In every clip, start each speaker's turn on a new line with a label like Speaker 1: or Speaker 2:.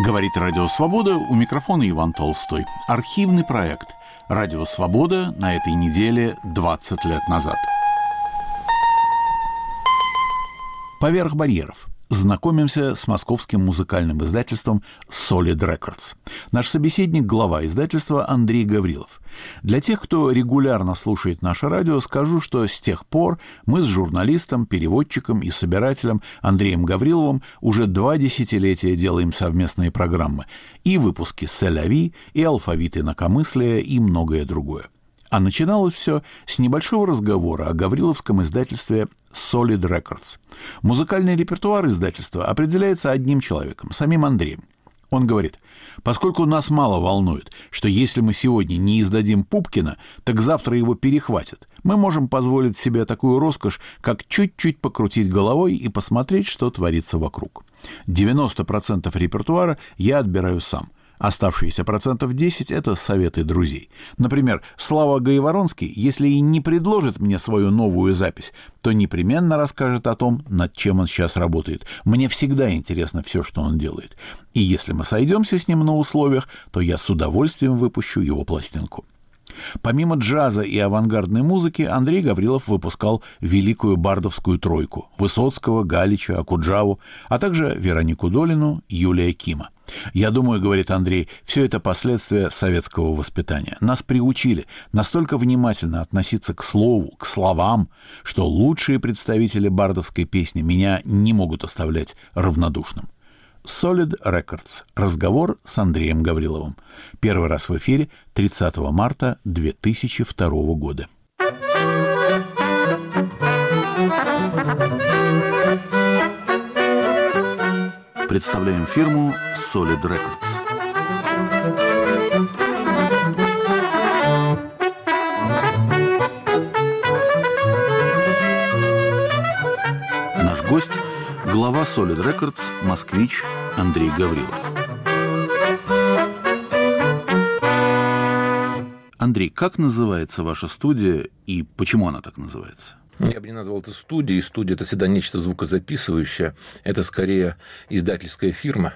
Speaker 1: Говорит Радио Свобода, у микрофона Иван Толстой. Архивный проект «Радио Свобода» на этой неделе 20 лет назад. Поверх барьеров. Знакомимся с московским музыкальным издательством Solid Records. Наш собеседник – глава издательства Андрей Гаврилов. Для тех, кто регулярно слушает наше радио, скажу, что с тех пор мы с журналистом, переводчиком и собирателем Андреем Гавриловым уже 2 десятилетия делаем совместные программы. И выпуски «Сель-ля-ви», и «Алфавит инакомыслия», и многое другое. А начиналось все с небольшого разговора о гавриловском издательстве Solid Records. Музыкальный репертуар издательства определяется одним человеком, самим Андреем. Он говорит: поскольку нас мало волнует, что если мы сегодня не издадим Пупкина, так завтра его перехватят, мы можем позволить себе такую роскошь, как чуть-чуть покрутить головой и посмотреть, что творится вокруг. 90% репертуара я отбираю сам. Оставшиеся 10% — это советы друзей. Например, Слава Гайворонский, если и не предложит мне свою новую запись, то непременно расскажет о том, над чем он сейчас работает. Мне всегда интересно все, что он делает. И если мы сойдемся с ним на условиях, то я с удовольствием выпущу его пластинку. Помимо джаза и авангардной музыки, Андрей Гаврилов выпускал великую бардовскую тройку — Высоцкого, Галича, Окуджаву, а также Веронику Долину, Юлия Кима. «Я думаю, — говорит Андрей, — все это последствия советского воспитания. Нас приучили настолько внимательно относиться к слову, к словам, что лучшие представители бардовской песни меня не могут оставлять равнодушным». Solid Records. Разговор с Андреем Гавриловым. Первый раз в эфире 30 марта 2002 года. Представляем фирму Solid Records. Наш гость – глава Solid Records, москвич Андрей Гаврилов. Андрей, как называется ваша студия и почему она так называется?
Speaker 2: Я бы не назвал это студией. Студия – это всегда нечто звукозаписывающее. Это скорее издательская фирма.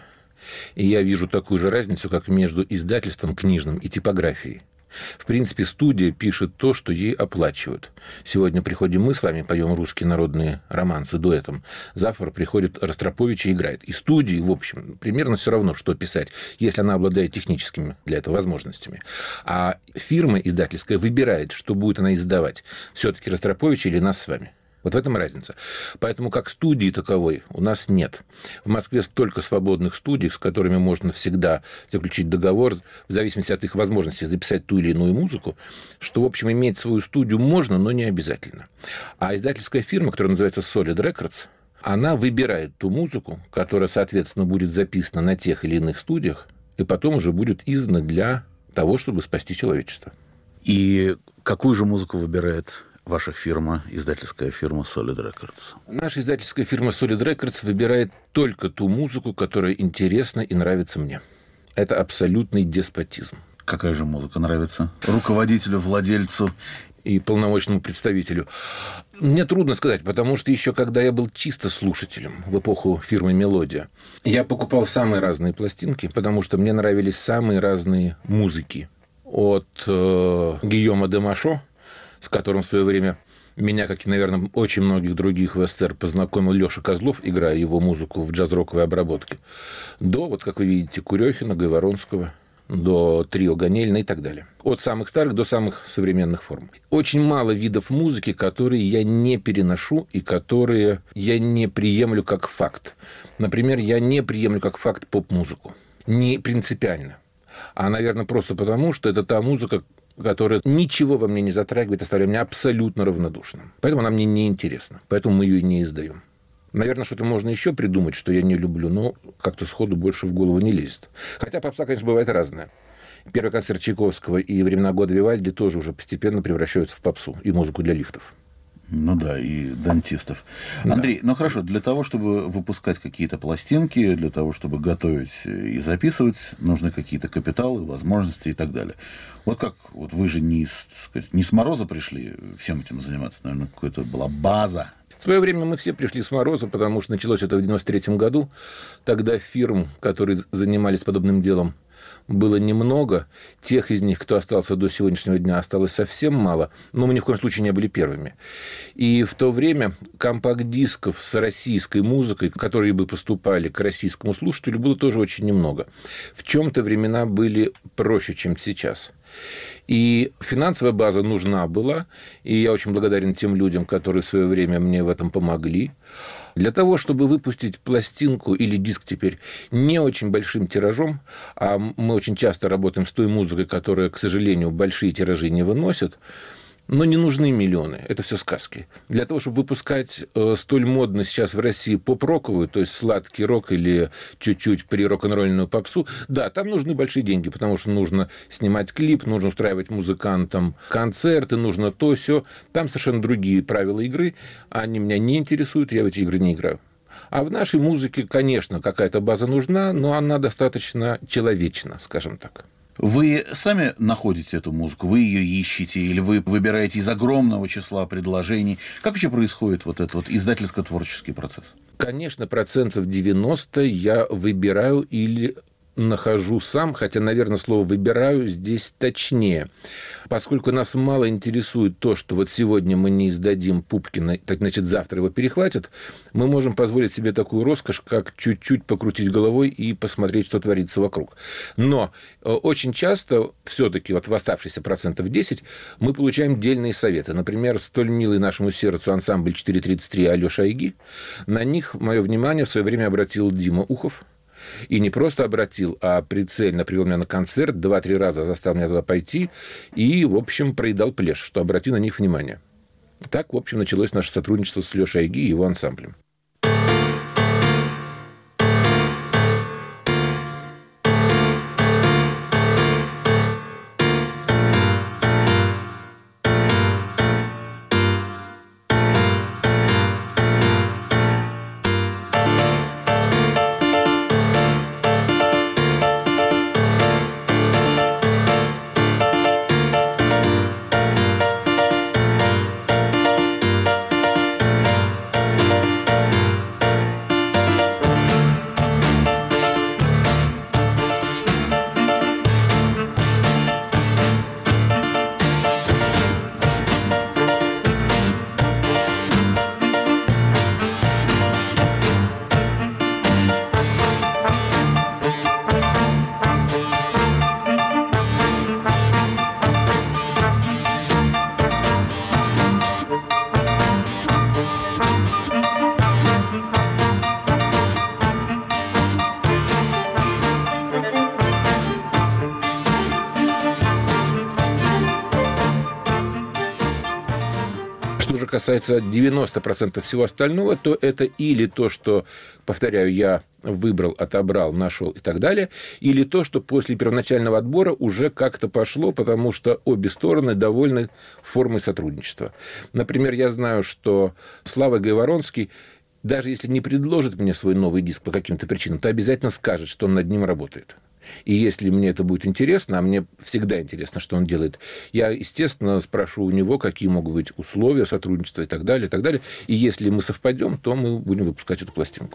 Speaker 2: И я вижу такую же разницу, как между издательством книжным и типографией. В принципе, студия пишет то, что ей оплачивают. Сегодня приходим мы с вами, поем русские народные романсы дуэтом. Завтра приходит Ростропович и играет. И студии, в общем, примерно все равно, что писать, если она обладает техническими для этого возможностями. А фирма издательская выбирает, что будет она издавать. Все-таки Ростропович или нас с вами. Вот в этом разница. Поэтому как студии таковой у нас нет. В Москве столько свободных студий, с которыми можно всегда заключить договор, в зависимости от их возможности записать ту или иную музыку, что, в общем, иметь свою студию можно, но не обязательно. А издательская фирма, которая называется Solid Records, она выбирает ту музыку, которая, соответственно, будет записана на тех или иных студиях, и потом уже будет издана для того, чтобы спасти человечество.
Speaker 1: И какую же музыку выбирает ваша фирма, издательская фирма Solid Records?
Speaker 2: Наша издательская фирма Solid Records выбирает только ту музыку, которая интересна и нравится мне. Это абсолютный деспотизм.
Speaker 1: Какая же музыка нравится руководителю, владельцу
Speaker 2: и полномочному представителю? Мне трудно сказать, потому что еще когда я был чисто слушателем в эпоху фирмы «Мелодия», я покупал самые разные пластинки, потому что мне нравились самые разные музыки. От Гийома де Машо, с которым в свое время меня, как и, наверное, очень многих других в СССР, познакомил Леша Козлов, играя его музыку в джаз-роковой обработке, до, вот как вы видите, Курехина, Гайворонского, до трио Ганелина и так далее. От самых старых до самых современных форм. Очень мало видов музыки, которые я не переношу и которые я не приемлю как факт. Например, я не приемлю как факт поп-музыку. Не принципиально. А, наверное, просто потому, что это та музыка, которая ничего во мне не затрагивает, оставляя меня абсолютно равнодушным. Поэтому она мне не интересна. Поэтому мы ее не издаем. Наверное, что-то можно еще придумать, что я не люблю, но как-то сходу больше в голову не лезет. Хотя попса, конечно, бывает разная. Первый концерт Чайковского и «Времена года» Вивальди тоже уже постепенно превращаются в попсу и музыку для лифтов.
Speaker 1: Ну да, и дантистов. Да. Андрей, ну хорошо, для того, чтобы выпускать какие-то пластинки, для того, чтобы готовить и записывать, нужны какие-то капиталы, возможности и так далее. Вот как, вот вы же не с мороза пришли всем этим заниматься, наверное, какая-то была база.
Speaker 2: В свое время мы все пришли с мороза, потому что началось это в 93 году. Тогда фирм, которые занимались подобным делом, было немного. Тех из них, кто остался до сегодняшнего дня, осталось совсем мало. Но мы ни в коем случае не были первыми. И в то время компакт-дисков с российской музыкой, которые бы поступали к российскому слушателю, было тоже очень немного. В чем-то времена были проще, чем сейчас. И финансовая база нужна была, и я очень благодарен тем людям, которые в свое время мне в этом помогли. Для того, чтобы выпустить пластинку или диск теперь не очень большим тиражом, а мы очень часто работаем с той музыкой, которая, к сожалению, большие тиражи не выносит, но не нужны миллионы, это все сказки. Для того, чтобы выпускать столь модно сейчас в России поп-роковую, то есть сладкий рок или чуть-чуть при-рок-н-ролльную попсу, да, там нужны большие деньги, потому что нужно снимать клип, нужно устраивать музыкантам концерты, нужно то, сё. Там совершенно другие правила игры, они меня не интересуют, я в эти игры не играю. А в нашей музыке, конечно, какая-то база нужна, но она достаточно человечна, скажем так.
Speaker 1: Вы сами находите эту музыку, вы ее ищете, или вы выбираете из огромного числа предложений? Как вообще происходит вот этот вот издательско-творческий процесс?
Speaker 2: Конечно, 90% я выбираю или нахожу сам, хотя, наверное, слово «выбираю» здесь точнее. Поскольку нас мало интересует то, что вот сегодня мы не издадим Пупкина, так значит, завтра его перехватят, мы можем позволить себе такую роскошь, как чуть-чуть покрутить головой и посмотреть, что творится вокруг. Но очень часто все-таки вот в оставшиеся 10% мы получаем дельные советы. Например, столь милый нашему сердцу ансамбль 433 Алёша Айги. На них мое внимание в свое время обратил Дима Ухов. И не просто обратил, а прицельно привел меня на концерт, 2-3 раза заставил меня туда пойти и, в общем, проедал плешь, что обрати на них внимание. Так, в общем, началось наше сотрудничество с Лешей Айги и его ансамблем. Что же касается 90% всего остального, то это или то, что, повторяю, я выбрал, отобрал, нашел и так далее, или то, что после первоначального отбора уже как-то пошло, потому что обе стороны довольны формой сотрудничества. Например, я знаю, что Слава Гайворонский, даже если не предложит мне свой новый диск по каким-то причинам, то обязательно скажет, что он над ним работает. И если мне это будет интересно, а мне всегда интересно, что он делает, я, естественно, спрошу у него, какие могут быть условия сотрудничества и так далее, и так далее. И если мы совпадем, то мы будем выпускать эту пластинку.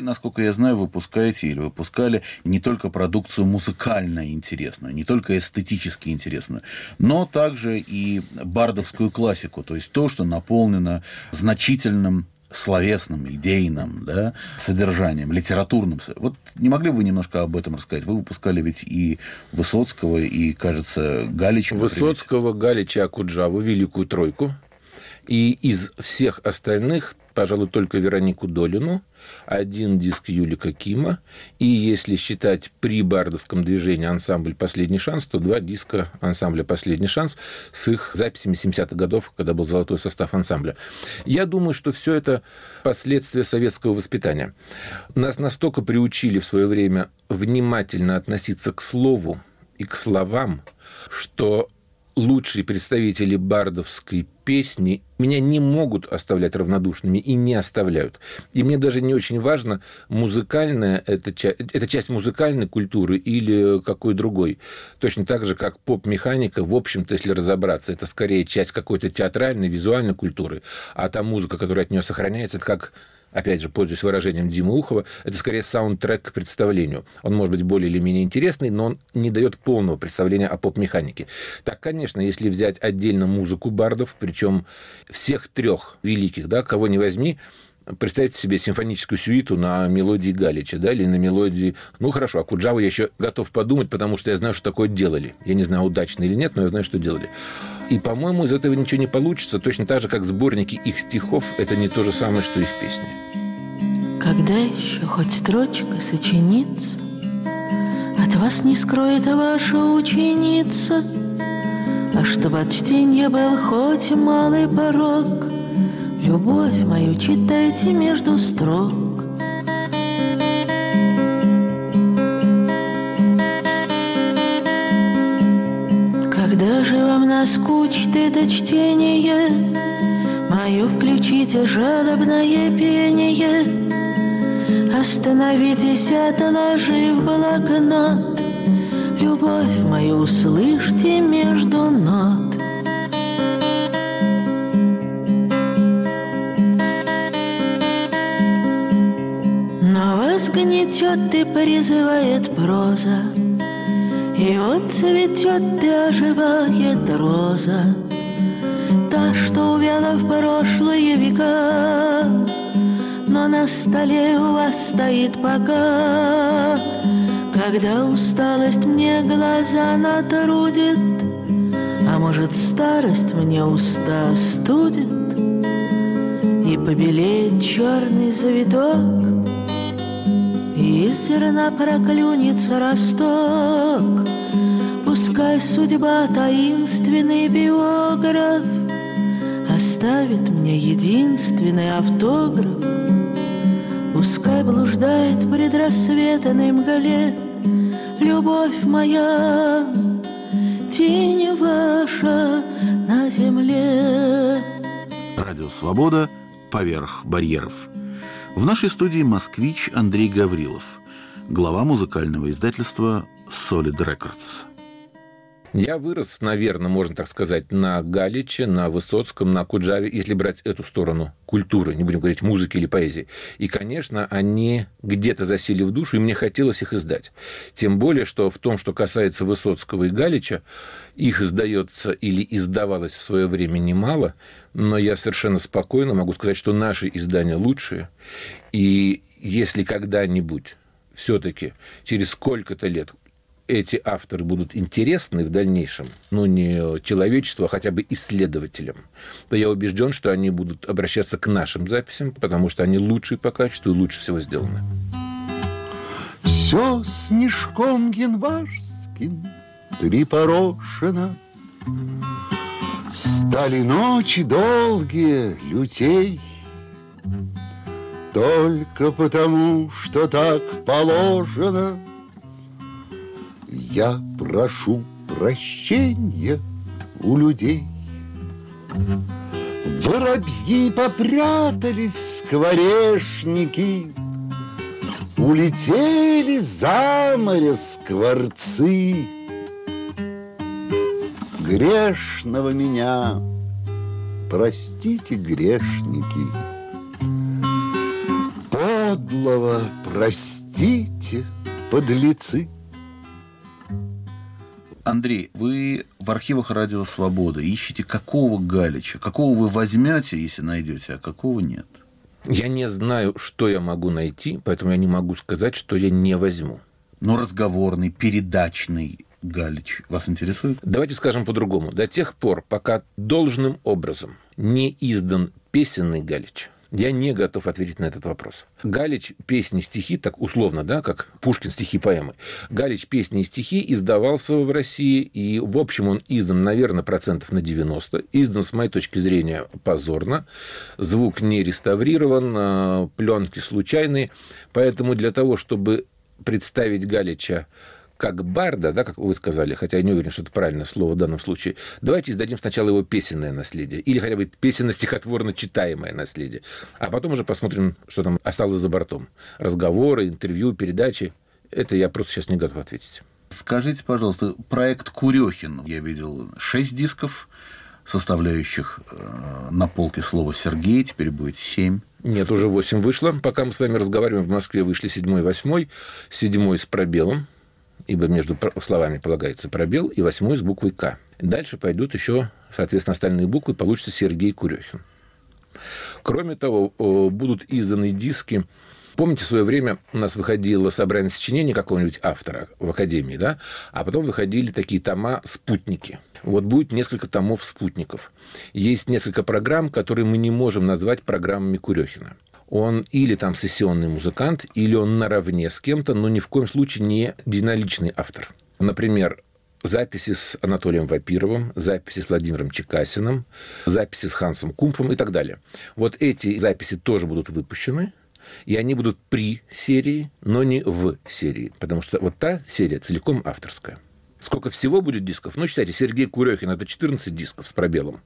Speaker 1: насколько я знаю, выпускаете или выпускали не только продукцию музыкально интересную, не только эстетически интересную, но также и бардовскую классику, то есть то, что наполнено значительным словесным, идейным, да, содержанием, литературным. Вот не могли бы вы немножко об этом рассказать? Вы выпускали ведь и Высоцкого, и, кажется, Галича.
Speaker 2: Высоцкого, Галича, Окуджаву, Великую Тройку. И из всех остальных, пожалуй, только Веронику Долину, один диск Юлика Кима, и если считать при бардовском движении ансамбль «Последний шанс», то 2 диска ансамбля «Последний шанс» с их записями 70-х годов, когда был золотой состав ансамбля. Я думаю, что все это последствия советского воспитания. Нас настолько приучили в свое время внимательно относиться к слову и к словам, что лучшие представители бардовской песни меня не могут оставлять равнодушными и не оставляют. И мне даже не очень важно, музыкальная это часть музыкальной культуры или какой другой. Точно так же, как поп-механика, в общем-то, если разобраться, это скорее часть какой-то театральной, визуальной культуры, а та музыка, которая от нее сохраняется, это как... Опять же, пользуясь выражением Димы Ухова, это скорее саундтрек к представлению. Он может быть более или менее интересный, но он не дает полного представления о поп-механике. Так, конечно, если взять отдельно музыку бардов, причем всех 3 великих, да, кого ни возьми, представьте себе симфоническую сюиту на мелодии Галича, да, или на мелодии... Ну, хорошо, Окуджаву я еще готов подумать, потому что я знаю, что такое делали. Я не знаю, удачно или нет, но я знаю, что делали. И, по-моему, из этого ничего не получится, точно так же, как сборники их стихов – это не то же самое, что их песни.
Speaker 3: Когда еще хоть строчка сочинится, от вас не скроет ваша ученица, а чтобы от чтения был хоть малый порог, любовь мою читайте между строк. Когда же вам наскучит это чтение, мое включите жалобное пение. Остановитесь, отложив блокнот, любовь мою услышьте между нот. Но вас гнетет и призывает проза, и вот цветет и оживает роза, та, что увяла в прошлые века, но на столе у вас стоит пока. Когда усталость мне глаза натрудит, а может, старость мне уста остудит, и побелеет черный завиток, и из зерна проклюнется росток. Пускай судьба, таинственный биограф, оставит мне единственный автограф. Пускай блуждает предрассветной мгле любовь моя, тень ваша на земле.
Speaker 1: Радио «Свобода. Поверх барьеров». В нашей студии москвич Андрей Гаврилов, глава музыкального издательства Solid Records.
Speaker 2: Я вырос, наверное, можно так сказать, на Галиче, на Высоцком, на Окуджаве, если брать эту сторону культуры, не будем говорить музыки или поэзии. И, конечно, они где-то засели в душу, и мне хотелось их издать. Тем более, что в том, что касается Высоцкого и Галича, их издается или издавалось в свое время немало, но я совершенно спокойно могу сказать, что наши издания лучшие. И если когда-нибудь все-таки через сколько-то лет эти авторы будут интересны в дальнейшем, ну, не человечеству, а хотя бы исследователям, то я убежден, что они будут обращаться к нашим записям, потому что они лучшие по качеству и лучше всего сделаны.
Speaker 4: Все снежком январским припорошено, стали ночи долгие лютей, только потому, что так положено. Я прошу прощения у людей. Воробьи попрятались, скворечники, улетели за море скворцы. Грешного меня простите, грешники. подлого простите, подлецы.
Speaker 1: Андрей, вы в архивах «Радио Свобода» ищете какого Галича? Какого вы возьмете, если найдете, а какого нет?
Speaker 2: Я не знаю, что я могу найти, поэтому я не могу сказать, что я не возьму.
Speaker 1: Но разговорный, передачный Галич вас интересует?
Speaker 2: Давайте скажем по-другому. До тех пор, пока должным образом не издан песенный Галич, я не готов ответить на этот вопрос. Галич песни, стихи, так условно, да, как Пушкин стихи, поэмы. Галич песни и стихи издавался в России, и, в общем, он издан, наверное, процентов на 90. Издан, с моей точки зрения, позорно. Звук не реставрирован, пленки случайные. Поэтому для того, чтобы представить Галича как барда, да, как вы сказали, хотя я не уверен, что это правильное слово в данном случае, давайте издадим сначала его песенное наследие, или хотя бы песенно-стихотворно-читаемое наследие, а потом уже посмотрим, что там осталось за бортом. Разговоры, интервью, передачи. Это я просто сейчас не готов ответить.
Speaker 1: Скажите, пожалуйста, проект Курехин. Я видел 6 дисков, составляющих на полке слово «Сергей», теперь будет 7.
Speaker 2: Нет, уже 8 вышло. Пока мы с вами разговариваем, в Москве вышли 7 и 8. 7 с пробелом, ибо между словами полагается пробел, и 8 с буквой «К». Дальше пойдут еще, соответственно, остальные буквы, получится Сергей Курехин. Кроме того, будут изданы диски. Помните, в свое время у нас выходило собрание сочинений какого-нибудь автора в Академии, да? А потом выходили такие тома «Спутники». Вот будет несколько томов «Спутников». Есть несколько программ, которые мы не можем назвать программами Курехина. Он или там сессионный музыкант, или он наравне с кем-то, но ни в коем случае не единоличный автор. Например, записи с Анатолием Вапировым, записи с Владимиром Чекасиным, записи с Хансом Кумфом и так далее. Вот эти записи тоже будут выпущены, и они будут при серии, но не в серии, потому что вот та серия целиком авторская. Сколько всего будет дисков? Ну, считайте, Сергей Курехин – это 14 дисков с пробелом.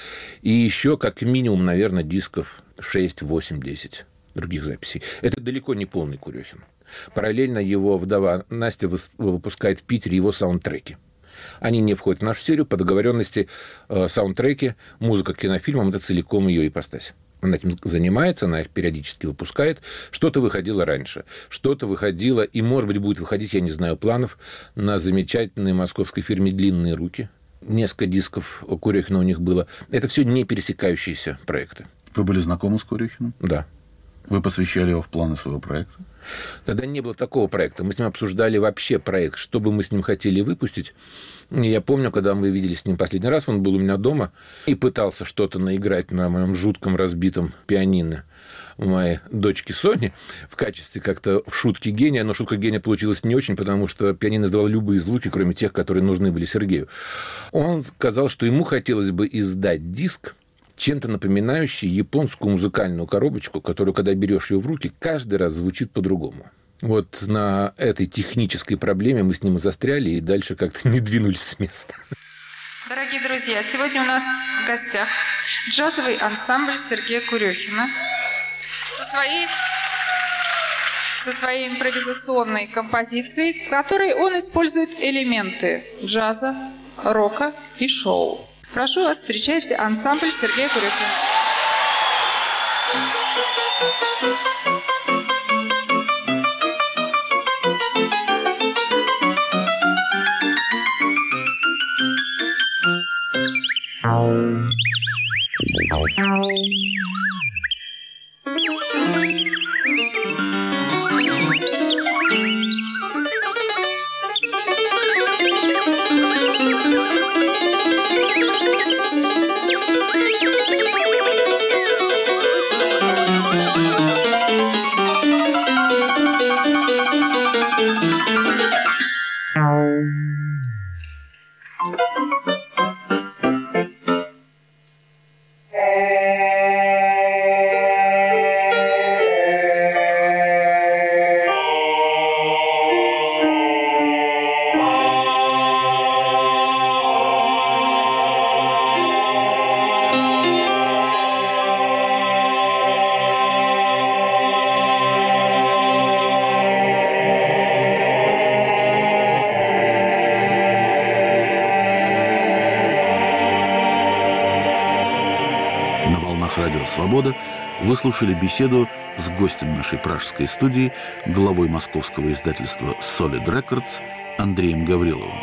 Speaker 2: И еще как минимум, наверное, дисков 6, 8, 10 других записей. Это далеко не полный Курехин. Параллельно его вдова Настя выпускает в Питере его саундтреки. Они не входят в нашу серию. По договоренности саундтреки, музыка к кинофильмам – это целиком ее ипостась. Она этим занимается, она их периодически выпускает. Что-то выходило раньше, что-то выходило, и, может быть, будет выходить, я не знаю, планов, на замечательной московской фирме «Длинные руки». Несколько дисков у Курехина у них было. Это все не пересекающиеся проекты.
Speaker 1: Вы были знакомы с Курехиным?
Speaker 2: Да.
Speaker 1: Вы посвящали его в планы своего проекта?
Speaker 2: Тогда не было такого проекта. Мы с ним обсуждали вообще проект, что бы мы с ним хотели выпустить. И я помню, когда мы виделись с ним последний раз, он был у меня дома и пытался что-то наиграть на моем жутком разбитом пианино у моей дочки Сони в качестве как-то шутки гения. Но шутка гения получилась не очень, потому что пианино издавало любые звуки, кроме тех, которые нужны были Сергею. Он сказал, что ему хотелось бы издать диск, чем-то напоминающий японскую музыкальную коробочку, которую, когда берешь ее в руки, каждый раз звучит по-другому. Вот на этой технической проблеме мы с ним и застряли, и дальше как-то не двинулись с места.
Speaker 5: Дорогие друзья, сегодня у нас в гостях джазовый ансамбль Сергея Курехина со своей импровизационной композицией, в которой он использует элементы джаза, рока и шоу. Прошу вас, встречайте ансамбль Сергея Курехина.
Speaker 1: «Радио Свобода» Вы слушали беседу с гостем нашей пражской студии, главой московского издательства Solid Records Андреем Гавриловым.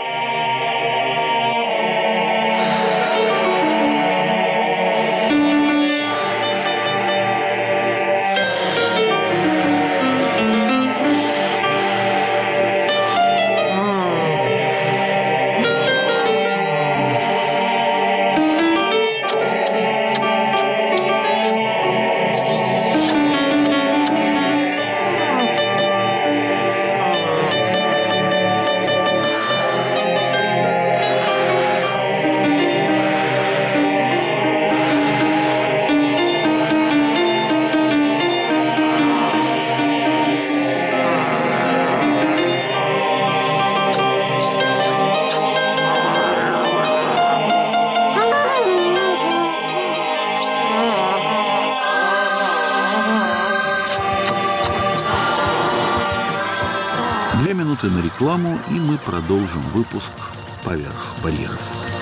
Speaker 1: На рекламу, и мы продолжим выпуск «Поверх барьеров».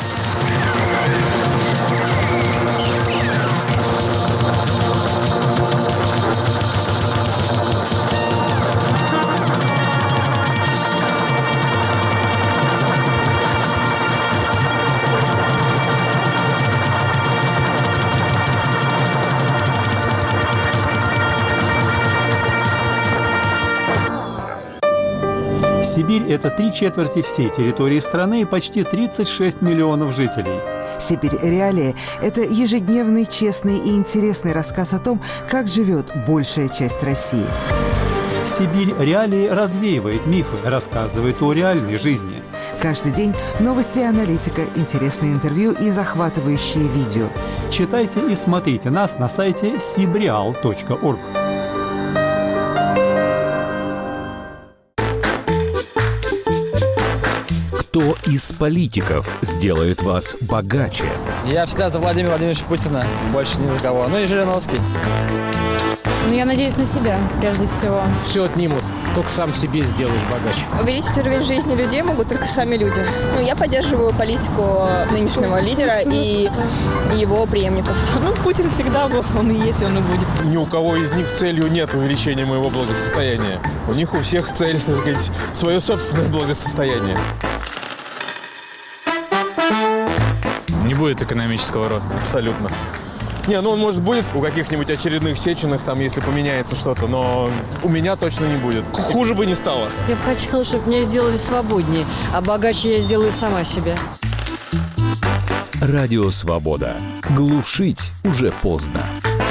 Speaker 6: Сибирь – это 3/4 всей территории страны и почти 36 миллионов жителей.
Speaker 7: «Сибирь. Реалии» – это ежедневный, честный и интересный рассказ о том, как живет большая часть России.
Speaker 6: «Сибирь. Реалии» развеивает мифы, рассказывает о реальной жизни.
Speaker 7: Каждый день новости и аналитика, интересные интервью и захватывающие видео.
Speaker 6: Читайте и смотрите нас на сайте sibreal.org.
Speaker 8: Кто из политиков сделает вас богаче?
Speaker 9: Я всегда за Владимира Владимировича Путина, больше ни за кого. Ну и Жириновский.
Speaker 10: Ну, я надеюсь на себя, прежде всего.
Speaker 11: Все отнимут, только сам себе сделаешь богаче.
Speaker 12: Увеличить уровень жизни людей могут только сами люди. Ну, я поддерживаю политику нынешнего лидера и его преемников.
Speaker 10: Ну, Путин всегда был, он и есть, он и будет.
Speaker 13: Ни у кого из них целью нет увеличения моего благосостояния. У них у всех цель, так сказать, свое собственное благосостояние.
Speaker 11: Не будет экономического роста.
Speaker 13: Абсолютно. Не, ну он, может, будет у каких-нибудь очередных Сеченых, там, если поменяется что-то, но у меня точно не будет. Хуже бы не стало.
Speaker 14: Я бы хотела, чтобы меня сделали свободнее, а богаче я сделаю сама себя.
Speaker 8: Радио «Свобода». Глушить уже поздно.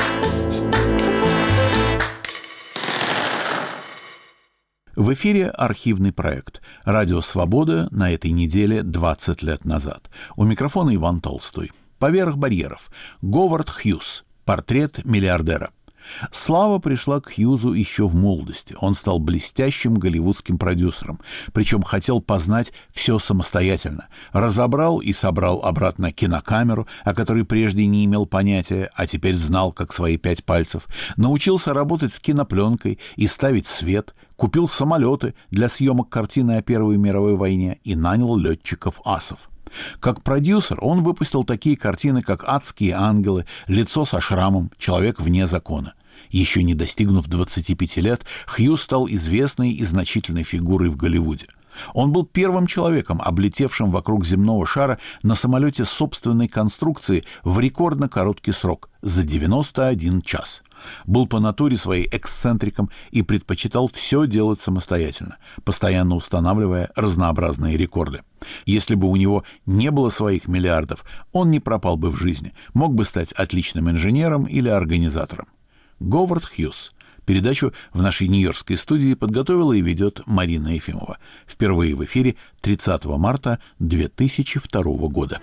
Speaker 1: В эфире архивный проект «Радио Свобода» на этой неделе 20 лет назад. У микрофона Иван Толстой. «Поверх барьеров». Говард Хьюз. Портрет миллиардера. Слава пришла к Хьюзу еще в молодости. Он стал блестящим голливудским продюсером, причем хотел познать все самостоятельно. Разобрал и собрал обратно кинокамеру, о которой прежде не имел понятия, а теперь знал, как свои 5 пальцев. Научился работать с кинопленкой и ставить свет, купил самолеты для съемок картины о Первой мировой войне и нанял летчиков-асов. Как продюсер он выпустил такие картины, как «Адские ангелы», «Лицо со шрамом», «Человек вне закона». Еще не достигнув 25 лет, Хьюз стал известной и значительной фигурой в Голливуде. Он был первым человеком, облетевшим вокруг земного шара на самолете собственной конструкции в рекордно короткий срок – за 91 час. Был по натуре своей эксцентриком и предпочитал все делать самостоятельно, постоянно устанавливая разнообразные рекорды. Если бы у него не было своих миллиардов, он не пропал бы в жизни, мог бы стать отличным инженером или организатором. Говард Хьюз. Передачу в нашей нью-йоркской студии подготовила и ведет Марина Ефимова. Впервые в эфире 30 марта 2002 года.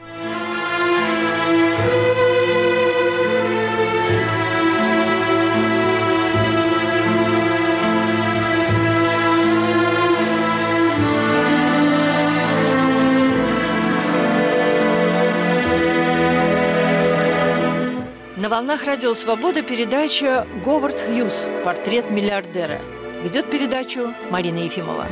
Speaker 14: На волнах радио «Свобода» передача «Говард Хьюз. Портрет миллиардера». Ведет передачу Марина Ефимова.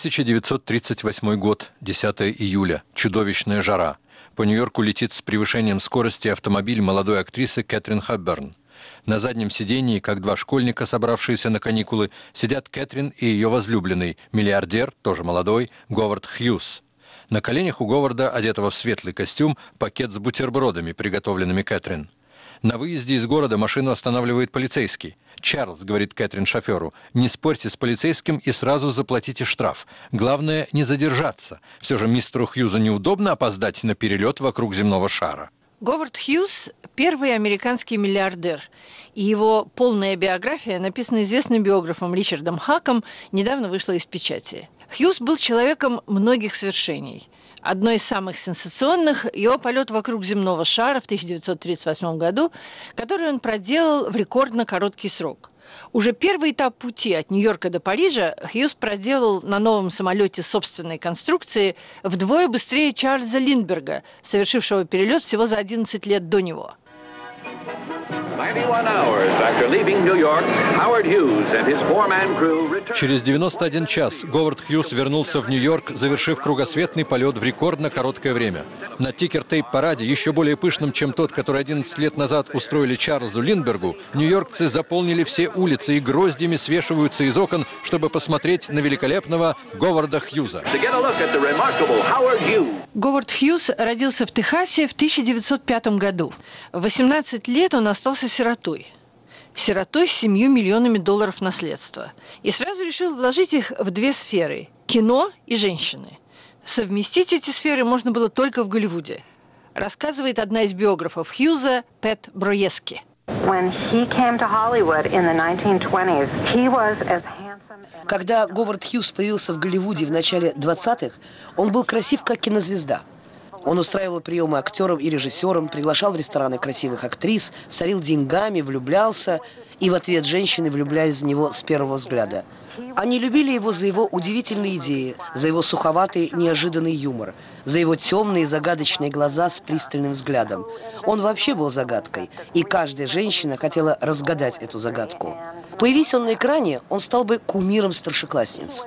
Speaker 15: 1938 год, 10 июля. Чудовищная жара. По Нью-Йорку летит с превышением скорости автомобиль молодой актрисы Кэтрин Хепберн. На заднем сидении, как два школьника, собравшиеся на каникулы, сидят Кэтрин и ее возлюбленный, миллиардер, тоже молодой, Говард Хьюз. На коленях у Говарда, одетого в светлый костюм, пакет с бутербродами, приготовленными Кэтрин. На выезде из города машину останавливает полицейский. «Чарльз», — говорит Кэтрин шоферу, — «не спорьте с полицейским и сразу заплатите штраф. Главное, не задержаться. Все же мистеру Хьюзу неудобно опоздать на перелет вокруг земного шара».
Speaker 14: Говард Хьюз – первый американский миллиардер, и его полная биография, написанная известным биографом Ричардом Хаком, недавно вышла из печати. Хьюз был человеком многих свершений. Одно из самых сенсационных – его полет вокруг земного шара в 1938 году, который он проделал в рекордно короткий срок. Уже первый этап пути от Нью-Йорка до Парижа Хьюз проделал на новом самолете собственной конструкции вдвое быстрее Чарльза Линдберга, совершившего перелет всего за 11 лет до него.
Speaker 16: 91 hours after leaving New York, Howard Hughes and his four-man crew returned.
Speaker 15: Через 91 час Говард Хьюз вернулся в Нью-Йорк, завершив кругосветный полет в рекордно короткое время. На тикер-тейп-параде, еще более пышном, чем тот, который 11 лет назад устроили Чарльзу Линдбергу, нью-йоркцы заполнили все улицы и гроздьями свешиваются из окон, чтобы посмотреть на великолепного Говарда Хьюза.
Speaker 14: Говард Хьюз родился в Техасе в 1905 году. В 18 лет он остался сиротой. Сиротой с $7 миллионами наследства. И сразу решил вложить их в две сферы – кино и женщины. Совместить эти сферы можно было только в Голливуде. Рассказывает одна из биографов Хьюза, Пэт Броески.
Speaker 17: Когда Говард Хьюз появился в Голливуде в начале 20-х, он был красив как кинозвезда. Он устраивал приемы актерам и режиссерам, приглашал в рестораны красивых актрис, сорил деньгами, влюблялся, и в ответ женщины влюблялись в него с первого взгляда. Они любили его за его удивительные идеи, за его суховатый, неожиданный юмор, за его темные, загадочные глаза с пристальным взглядом. Он вообще был загадкой, и каждая женщина хотела разгадать эту загадку. Появись он на экране, он стал бы кумиром старшеклассниц.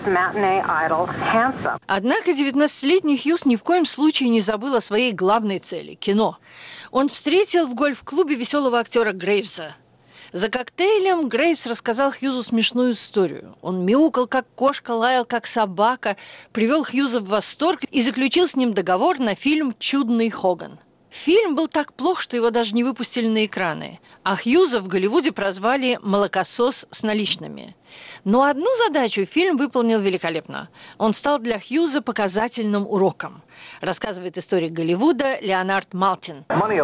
Speaker 14: Однако 19-летний Хьюз ни в коем случае не забыл о своей главной цели – кино. Он встретил в гольф-клубе веселого актера Грейвса. За коктейлем Грейвс рассказал Хьюзу смешную историю. Он мяукал, как кошка, лаял, как собака, привел Хьюза в восторг и заключил с ним договор на фильм «Чудный Хоган». Фильм был так плох, что его даже не выпустили на экраны. А Хьюза в Голливуде прозвали «молокосос с наличными». Но одну задачу фильм выполнил великолепно. Он стал для Хьюза показательным уроком. Рассказывает историк Голливуда Леонард Малтин.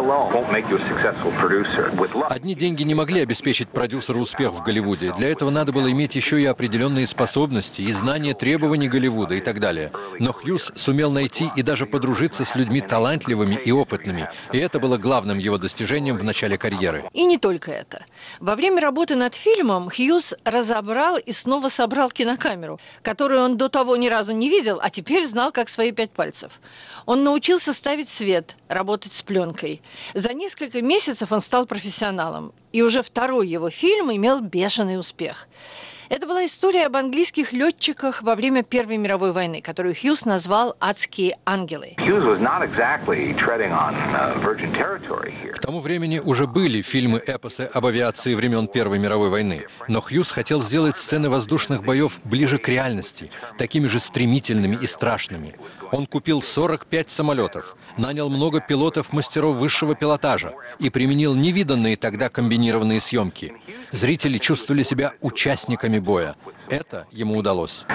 Speaker 15: Одни деньги не могли обеспечить продюсеру успех в Голливуде. Для этого надо было иметь еще и определенные способности, и знания требований Голливуда и так далее. Но Хьюз сумел найти и даже подружиться с людьми талантливыми и опытными. И это было главным его достижением в начале карьеры.
Speaker 14: И не только это. Во время работы над фильмом Хьюз разобрал и снова собрал кинокамеру, которую он до того ни разу не видел, а теперь знал как свои 5 пальцев. Он научился ставить свет, работать с пленкой. За несколько месяцев он стал профессионалом, и уже второй его фильм имел бешеный успех. Это была история об английских летчиках во время Первой мировой войны, которую Хьюз назвал «Адские ангелы».
Speaker 15: К тому времени уже были фильмы-эпосы об авиации времен Первой мировой войны, но Хьюз хотел сделать сцены воздушных боев ближе к реальности, такими же стремительными и страшными. Он купил 45 самолетов, нанял много пилотов-мастеров высшего пилотажа и применил невиданные тогда комбинированные съемки. Зрители чувствовали себя участниками боя. Это ему удалось.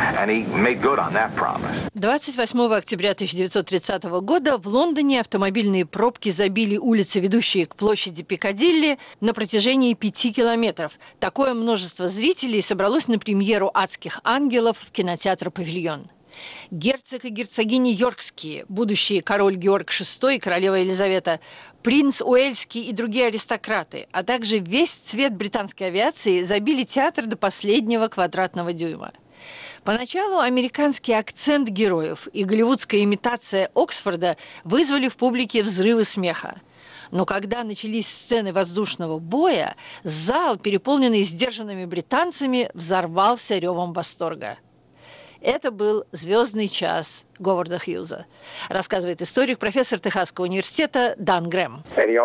Speaker 14: 28 октября 1930 года в Лондоне автомобильные пробки забили улицы, ведущие к площади Пикадилли, на протяжении 5 километров. Такое множество зрителей собралось на премьеру «Адских ангелов» в кинотеатр «Павильон». Герцог и герцогиня Йоркские, будущий король Георг VI и королева Елизавета, принц Уэльский и другие аристократы, а также весь цвет британской авиации забили театр до последнего квадратного дюйма. Поначалу американский акцент героев и голливудская имитация Оксфорда вызвали в публике взрывы смеха. Но когда начались сцены воздушного боя, зал, переполненный сдержанными британцами, взорвался ревом восторга. Это был звездный час Говарда Хьюза, рассказывает историк, профессор Техасского университета Дан Грэм.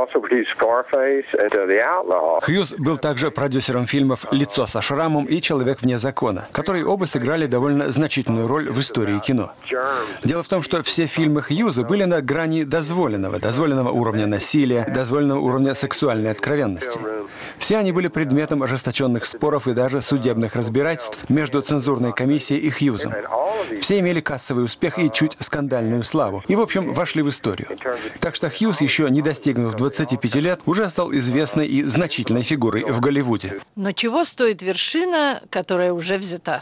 Speaker 18: Хьюз был также продюсером фильмов «Лицо со шрамом» и «Человек вне закона», которые оба сыграли довольно значительную роль в истории кино. Дело в том, что все фильмы Хьюза были на грани дозволенного уровня насилия, дозволенного уровня сексуальной откровенности. Все они были предметом ожесточенных споров и даже судебных разбирательств между цензурной комиссией и Хьюзом. Все имели кассовый успех и чуть скандальную славу. И, в общем, вошли в историю. Так что Хьюз, еще не достигнув 25 лет, уже стал известной и значительной фигурой в Голливуде.
Speaker 14: Но чего стоит вершина, которая уже взята?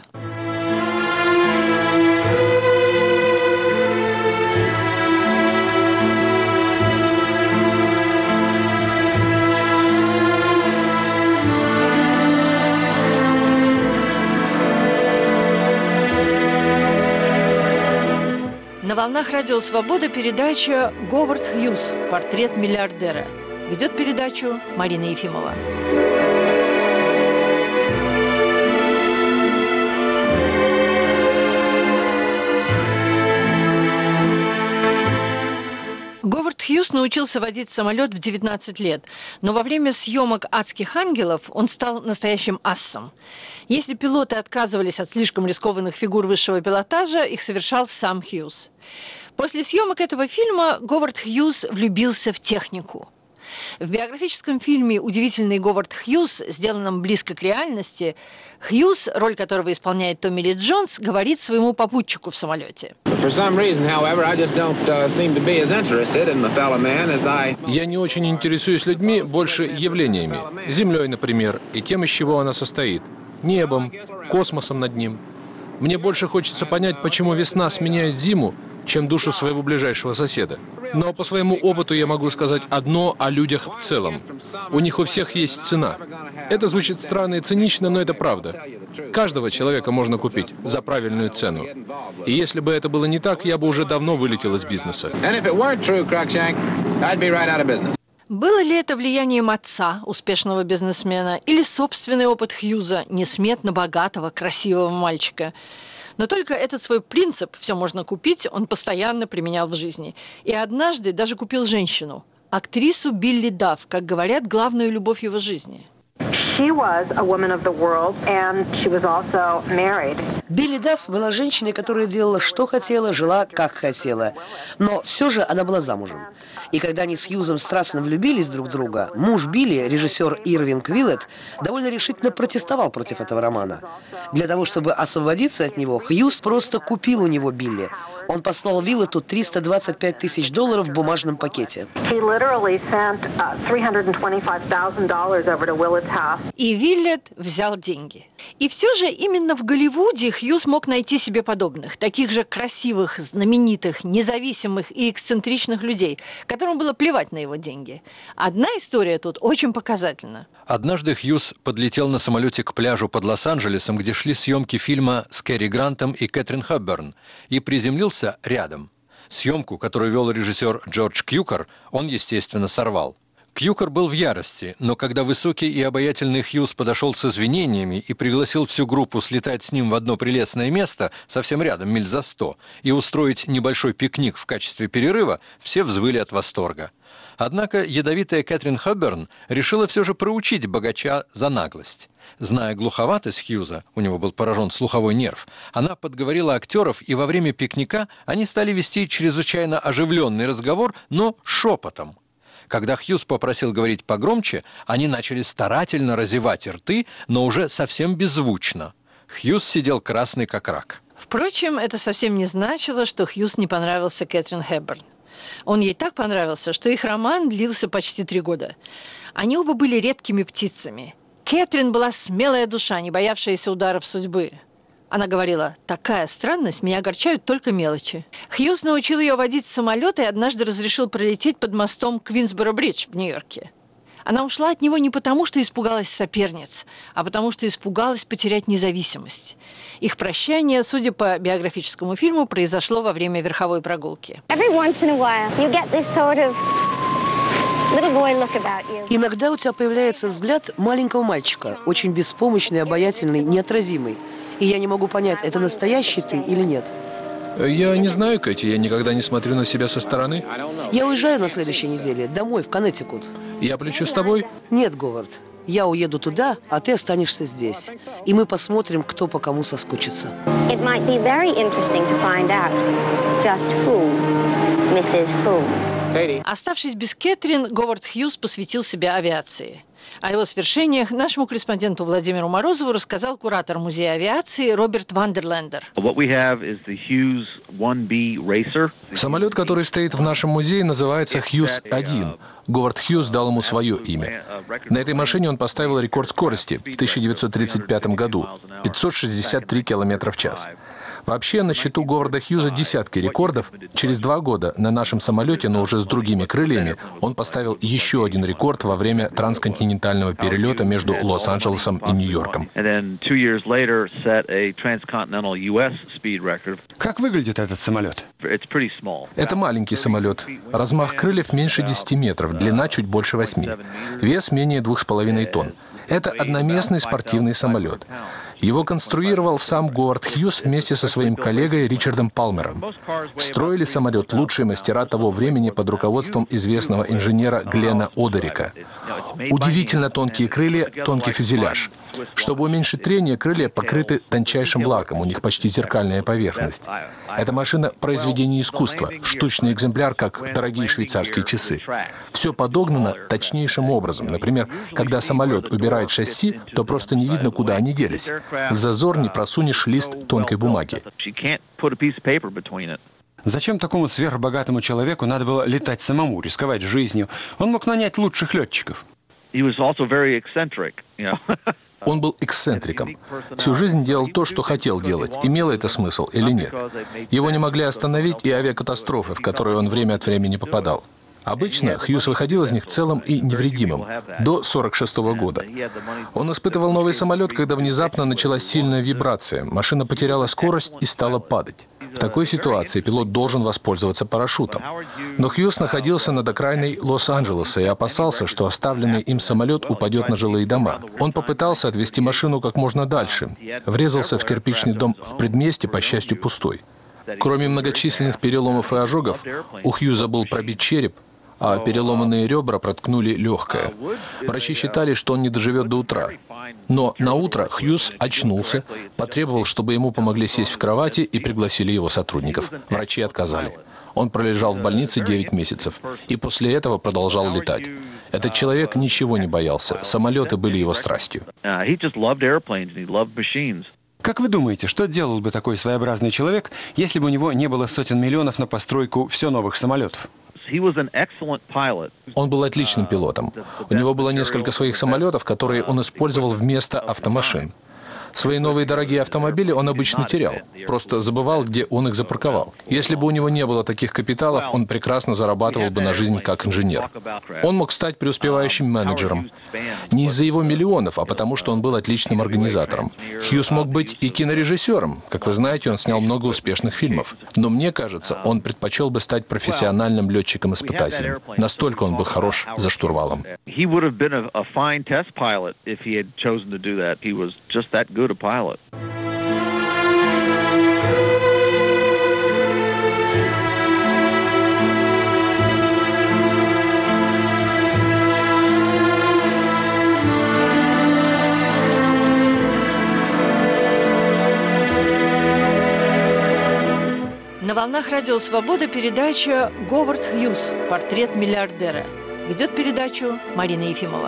Speaker 14: На волнах Радио Свобода передача «Говард Хьюз. Портрет миллиардера». Ведет передачу Марина Ефимова. Говард Хьюз научился водить самолет в 19 лет, но во время съемок «Адских ангелов» он стал настоящим ассом. Если пилоты отказывались от слишком рискованных фигур высшего пилотажа, их совершал сам Хьюз. После съемок этого фильма Говард Хьюз влюбился в технику. В биографическом фильме «Удивительный Говард Хьюз», сделанном близко к реальности, Хьюз, роль которого исполняет Томми Ли Джонс, говорит своему попутчику в самолете.
Speaker 11: Я не очень интересуюсь людьми, больше явлениями. Землей, например, и тем, из чего она состоит. Небом, космосом над ним. Мне больше хочется понять, почему весна сменяет зиму, чем душу своего ближайшего соседа. Но по своему опыту я могу сказать одно о людях в целом. У них у всех есть цена. Это звучит странно и цинично, но это правда. Каждого человека можно купить за правильную цену. И если бы это было не так, я бы уже давно вылетел из бизнеса.
Speaker 14: Было ли это влиянием отца, успешного бизнесмена, или собственный опыт Хьюза, несметно богатого, красивого мальчика? Но только этот свой принцип «все можно купить» он постоянно применял в жизни. И однажды даже купил женщину, актрису Билли Дафф, как говорят, главную любовь его жизни.
Speaker 17: Билли Дафф была женщиной, которая делала, что хотела, жила, как хотела. Но все же она была замужем. И когда они с Хьюзом страстно влюбились друг в друга, муж Билли, режиссер Ирвинг Виллет, довольно решительно протестовал против этого романа. Для того, чтобы освободиться от него, Хьюз просто купил у него Билли. Он послал Виллету $325 тысяч в бумажном пакете.
Speaker 14: И Виллет взял деньги. И все же именно в Голливуде Хьюз мог найти себе подобных, таких же красивых, знаменитых, независимых и эксцентричных людей, которым было плевать на его деньги. Одна история тут очень показательна.
Speaker 15: Однажды Хьюз подлетел на самолете к пляжу под Лос-Анджелесом, где шли съемки фильма с Кэрри Грантом и Кэтрин Хепберн, и приземлился рядом. Съемку, которую вел режиссер Джордж Кьюкер, он, естественно, сорвал. Кьюкер был в ярости, но когда высокий и обаятельный Хьюз подошел с извинениями и пригласил всю группу слетать с ним в одно прелестное место, совсем рядом, миль за 100, и устроить небольшой пикник в качестве перерыва, все взвыли от восторга. Однако ядовитая Кэтрин Хепберн решила все же проучить богача за наглость. Зная глуховатость Хьюза, у него был поражен слуховой нерв, она подговорила актеров, и во время пикника они стали вести чрезвычайно оживленный разговор, но шепотом. Когда Хьюз попросил говорить погромче, они начали старательно разевать рты, но уже совсем беззвучно. Хьюз сидел красный как рак.
Speaker 14: Впрочем, это совсем не значило, что Хьюз не понравился Кэтрин Хепберн. Он ей так понравился, что их роман длился почти 3 года. Они оба были редкими птицами. Кэтрин была смелая душа, не боявшаяся ударов судьбы. Она говорила: «Такая странность, меня огорчают только мелочи». Хьюз научил ее водить самолет и однажды разрешил пролететь под мостом Квинсборо-бридж в Нью-Йорке. Она ушла от него не потому, что испугалась соперниц, а потому, что испугалась потерять независимость. Их прощание, судя по биографическому фильму, произошло во время верховой прогулки.
Speaker 17: Иногда у тебя появляется взгляд маленького мальчика, очень беспомощный, обаятельный, неотразимый. И я не могу понять, это настоящий ты или нет.
Speaker 11: Я не знаю, Кэти, я никогда не смотрю на себя со стороны.
Speaker 17: Я уезжаю на следующей неделе, домой, в Коннектикут.
Speaker 11: Я полечу с тобой?
Speaker 17: Нет, Говард. Я уеду туда, а ты останешься здесь. И мы посмотрим, кто по кому соскучится.
Speaker 19: It might be very interesting to find out just who Mrs. Who.
Speaker 14: Оставшись без Кэтрин, Говард Хьюз посвятил себя авиации. О его свершениях нашему корреспонденту Владимиру Морозову рассказал куратор музея авиации Роберт Вандерлендер.
Speaker 11: Самолет, который стоит в нашем музее, называется Хьюз-1. Говард Хьюз дал ему свое имя. На этой машине он поставил рекорд скорости в 1935 году – 563 км в час. Вообще, на счету Говарда Хьюза десятки рекордов. Через 2 года на нашем самолете, но уже с другими крыльями, он поставил еще один рекорд во время трансконтинентального перелета между Лос-Анджелесом и Нью-Йорком.
Speaker 18: Как выглядит этот самолет?
Speaker 11: Это маленький самолет. Размах крыльев меньше 10 метров, длина чуть больше 8. Вес менее 2,5 тонн. Это одноместный спортивный самолет. Его конструировал сам Говард Хьюз вместе со своим коллегой Ричардом Палмером. Строили самолет лучшие мастера того времени под руководством известного инженера Глена Одерика. Удивительно тонкие крылья, тонкий фюзеляж. Чтобы уменьшить трение, крылья покрыты тончайшим лаком, у них почти зеркальная поверхность. Эта машина – произведение искусства, штучный экземпляр, как дорогие швейцарские часы. Все подогнано точнейшим образом. Например, когда самолет убирает шасси, то просто не видно, куда они делись. В зазор не просунешь лист тонкой бумаги.
Speaker 18: Зачем такому сверхбогатому человеку надо было летать самому, рисковать жизнью? Он мог нанять лучших летчиков.
Speaker 11: Он был эксцентриком. Всю жизнь делал то, что хотел делать. Имело это смысл или нет? Его не могли остановить и авиакатастрофы, в которые он время от времени попадал. Обычно Хьюз выходил из них целым и невредимым до 1946 года. Он испытывал новый самолет, когда внезапно началась сильная вибрация. Машина потеряла скорость и стала падать. В такой ситуации пилот должен воспользоваться парашютом. Но Хьюз находился над окраиной Лос-Анджелеса и опасался, что оставленный им самолет упадет на жилые дома. Он попытался отвести машину как можно дальше. Врезался в кирпичный дом в предместье, по счастью, пустой. Кроме многочисленных переломов и ожогов, у Хьюза был пробит череп, а переломанные ребра проткнули легкое. Врачи считали, что он не доживет до утра. Но на утро Хьюз очнулся, потребовал, чтобы ему помогли сесть в кровати и пригласили его сотрудников. Врачи отказали. Он пролежал в больнице 9 месяцев и после этого продолжал летать. Этот человек ничего не боялся. Самолеты были его страстью.
Speaker 18: Как вы думаете, что делал бы такой своеобразный человек, если бы у него не было сотен миллионов на постройку все новых самолетов?
Speaker 11: Он был отличным пилотом. У него было несколько своих самолетов, которые он использовал вместо автомашин. Свои новые дорогие автомобили он обычно терял, просто забывал, где он их запарковал. Если бы у него не было таких капиталов, он прекрасно зарабатывал бы на жизнь как инженер. Он мог стать преуспевающим менеджером. Не из-за его миллионов, а потому что он был отличным организатором. Хьюз мог быть и кинорежиссером. Как вы знаете, он снял много успешных фильмов. Но мне кажется, он предпочел бы стать профессиональным летчиком-испытателем. Настолько он был хорош за штурвалом.
Speaker 16: A pilot.
Speaker 14: На волнах Радио Свобода передача «Говард Хьюз. Портрет миллиардера». Ведет передачу Марина Ефимова.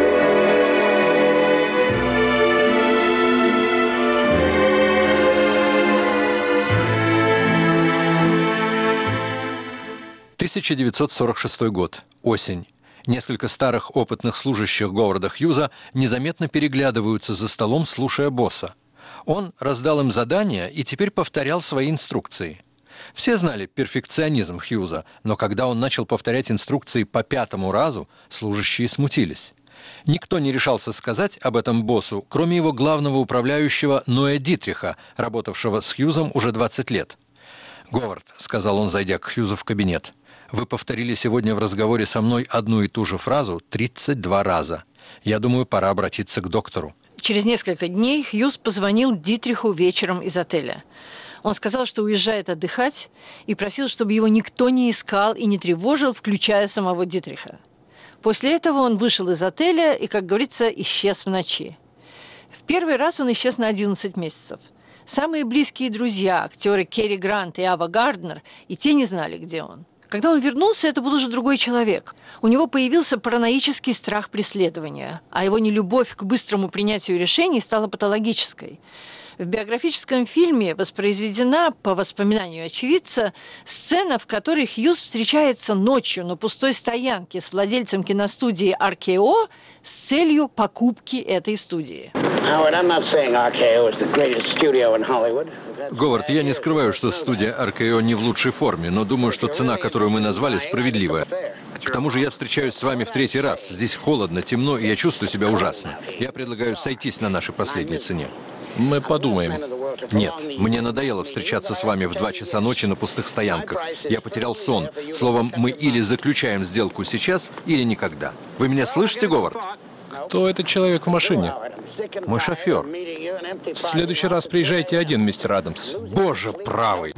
Speaker 15: «1946 год. Осень. Несколько старых опытных служащих Говарда Хьюза незаметно переглядываются за столом, слушая босса. Он раздал им задания и теперь повторял свои инструкции. Все знали перфекционизм Хьюза, но когда он начал повторять инструкции по 5-му разу, служащие смутились. Никто не решался сказать об этом боссу, кроме его главного управляющего Ноя Дитриха, работавшего с Хьюзом уже 20 лет. «Говард», — сказал он, зайдя к Хьюзу в кабинет, — «вы повторили сегодня в разговоре со мной одну и ту же фразу 32 раза. Я думаю, пора обратиться к доктору».
Speaker 14: Через несколько дней Хьюз позвонил Дитриху вечером из отеля. Он сказал, что уезжает отдыхать, и просил, чтобы его никто не искал и не тревожил, включая самого Дитриха. После этого он вышел из отеля и, как говорится, исчез в ночи. В первый раз он исчез на 11 месяцев. Самые близкие друзья, актеры Керри Грант и Ава Гарднер, и те не знали, где он. Когда он вернулся, это был уже другой человек. У него появился параноический страх преследования, а его нелюбовь к быстрому принятию решений стала патологической. В биографическом фильме воспроизведена, по воспоминанию очевидца, сцена, в которой Хьюз встречается ночью на пустой стоянке с владельцем киностудии RKO с целью покупки этой студии.
Speaker 15: Говард, я не скрываю, что студия RKO не в лучшей форме, но думаю, что цена, которую мы назвали, справедливая. К тому же я встречаюсь с вами в третий раз. Здесь холодно, темно, и я чувствую себя ужасно. Я предлагаю сойтись на нашей последней цене.
Speaker 11: Мы подумаем.
Speaker 15: Нет, мне надоело встречаться с вами в 2 часа ночи на пустых стоянках. Я потерял сон. Словом, мы или заключаем сделку сейчас, или никогда. Вы меня слышите, Говард?
Speaker 11: Кто этот человек в машине?
Speaker 15: Мой шофер.
Speaker 11: В следующий раз приезжайте один, мистер Адамс.
Speaker 15: Боже правый.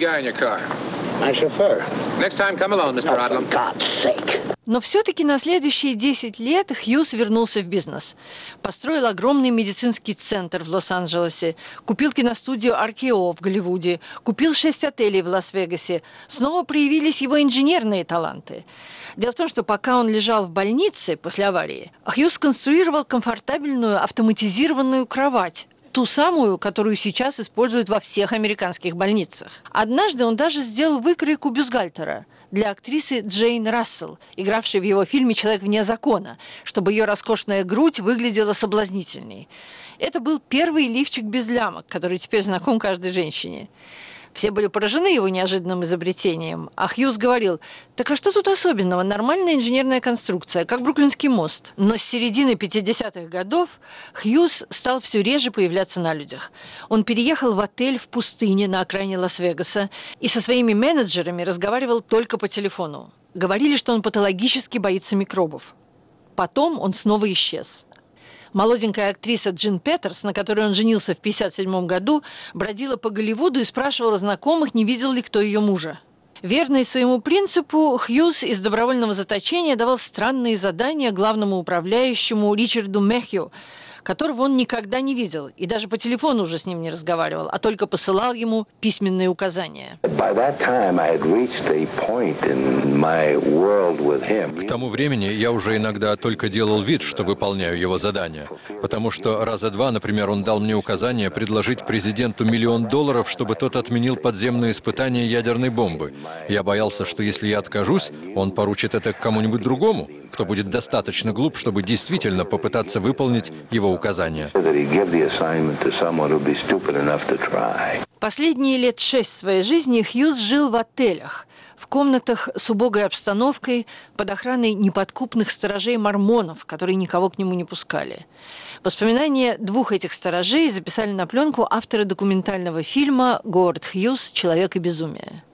Speaker 14: Но все-таки на следующие 10 лет Хьюз вернулся в бизнес. Построил огромный медицинский центр в Лос-Анджелесе, купил киностудию RKO в Голливуде, купил 6 отелей в Лас-Вегасе. Снова проявились его инженерные таланты. Дело в том, что пока он лежал в больнице после аварии, Хьюз сконструировал комфортабельную автоматизированную кровать, ту самую, которую сейчас используют во всех американских больницах. Однажды он даже сделал выкройку бюстгальтера для актрисы Джейн Рассел, игравшей в его фильме «Человек вне закона», чтобы ее роскошная грудь выглядела соблазнительней. Это был первый лифчик без лямок, который теперь знаком каждой женщине. Все были поражены его неожиданным изобретением, а Хьюз говорил: «Так а что тут особенного? Нормальная инженерная конструкция, как Бруклинский мост». Но с середины 50-х годов Хьюз стал все реже появляться на людях. Он переехал в отель в пустыне на окраине Лас-Вегаса и со своими менеджерами разговаривал только по телефону. Говорили, что он патологически боится микробов. Потом он снова исчез. Молоденькая актриса Джин Петерс, на которой он женился в 1957 году, бродила по Голливуду и спрашивала знакомых, не видел ли кто ее мужа. Верный своему принципу, Хьюз из добровольного заточения давал странные задания главному управляющему Ричарду Мэхью, которого он никогда не видел, и даже по телефону уже с ним не разговаривал, а только посылал ему письменные указания.
Speaker 15: К тому времени я уже иногда только делал вид, что выполняю его задания, потому что раза два, например, он дал мне указание предложить президенту $1 миллион, чтобы тот отменил подземные испытания ядерной бомбы. Я боялся, что если я откажусь, он поручит это кому-нибудь другому, кто будет достаточно глуп, чтобы действительно попытаться выполнить его указания.
Speaker 14: Последние лет 6 своей жизни Хьюз жил в отелях, в комнатах с убогой обстановкой, под охраной неподкупных сторожей-мормонов, которые никого к нему не пускали. Воспоминания 2 этих сторожей записали на пленку авторы документального фильма «Говард Хьюз. Человек и безумие».